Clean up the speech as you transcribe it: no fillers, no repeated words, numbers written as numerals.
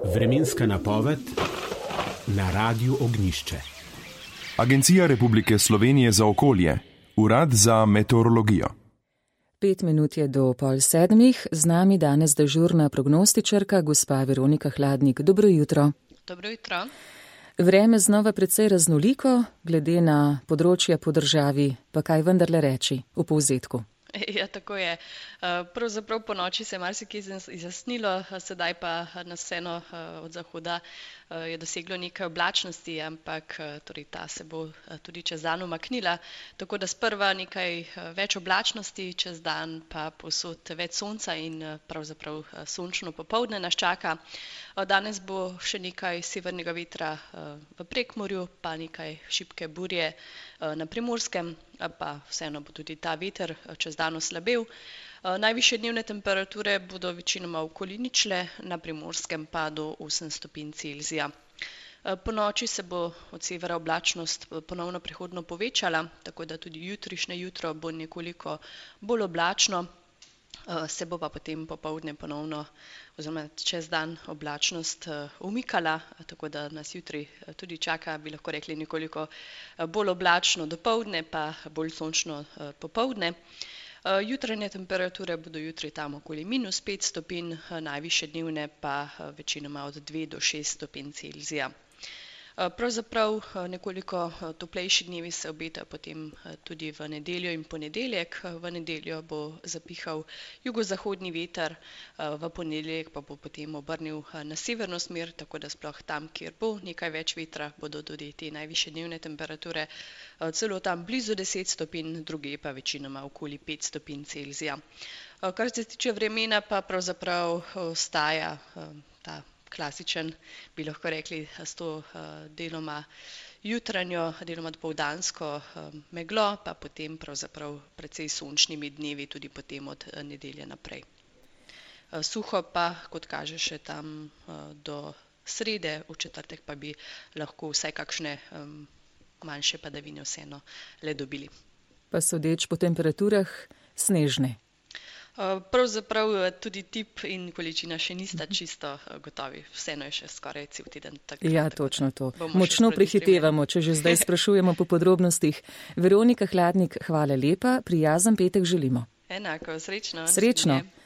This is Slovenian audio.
Vremenska napoved na Radiu Ognjišče. Agencija Republike Slovenije za okolje, Urad za meteorologijo. 5 minut je do 6:30, z nami danes dežurna prognostičarka, gospa Veronika Hladnik. Dobro jutro. Dobro jutro. Vreme znova precej raznoliko, glede na področja po državi, pa kaj vendarle reči v povzetku? Ja, tako je. Pravzaprav po noči se je marsikaj izjasnilo, sedaj pa nas vseeno od zahoda je doseglo nekaj oblačnosti, ampak torej ta se bo tudi čez dan umaknila. Tako da sprva nekaj več oblačnosti, čez dan pa povsod več sonca in pravzaprav sončno popoldne nas čaka. Danes bo še nekaj severnega vetra v Prekmurju, pa nekaj šibke burje na Primorskem, pa vseeno bo tudi ta veter čez dan oslabel. Najvišje dnevne temperature bodo večinoma okoli ničle, na Primorskem pa do 8 stopinj Celzija. Po noči se bo od severa oblačnost ponovno prehodno povečala, tako da tudi jutrišnje jutro bo nekoliko bolj oblačno, se bo pa potem popoldne ponovno oziroma čez dan oblačnost umikala, tako da nas jutri tudi čaka, bi lahko rekli, nekoliko bolj oblačno dopoldne, pa bolj sončno popoldne. Jutranje temperature bodo jutri tam okoli -5 stopinj, najvišje dnevne pa večinoma od 2 do 6 stopinj Celzija. Pravzaprav nekoliko toplejši dnevi se obetajo potem tudi v nedeljo in ponedeljek. V nedeljo bo zapihal jugozahodni veter, v ponedeljek pa bo potem obrnil na severno smer, tako da sploh tam, kjer bo nekaj več vetra, bodo tudi te najvišje dnevne temperature celo tam blizu 10 stopinj, drugje pa večinoma okoli 5 stopinj Celzija. Kar se tiče vremena, pa pravzaprav ostaja ta klasičen, bi lahko rekli, s to deloma jutranjo, deloma dopoldansko meglo, pa potem pravzaprav precej sončnimi dnevi tudi potem od nedelje naprej. Suho pa, kot kaže, še tam do srede, v četrtek pa bi lahko vsaj kakšne manjše padavine vseeno le dobili. Pa sodeč po temperaturah snežne. Pravzaprav tudi tip in količina še nista čisto gotovi. Vseeno je še skoraj cel teden. Ja, točno to. Močno prehitevamo, če že zdaj sprašujemo po podrobnostih. Veronika Hladnik, hvala lepa, prijazen petek želimo. Enako, srečno. Srečno.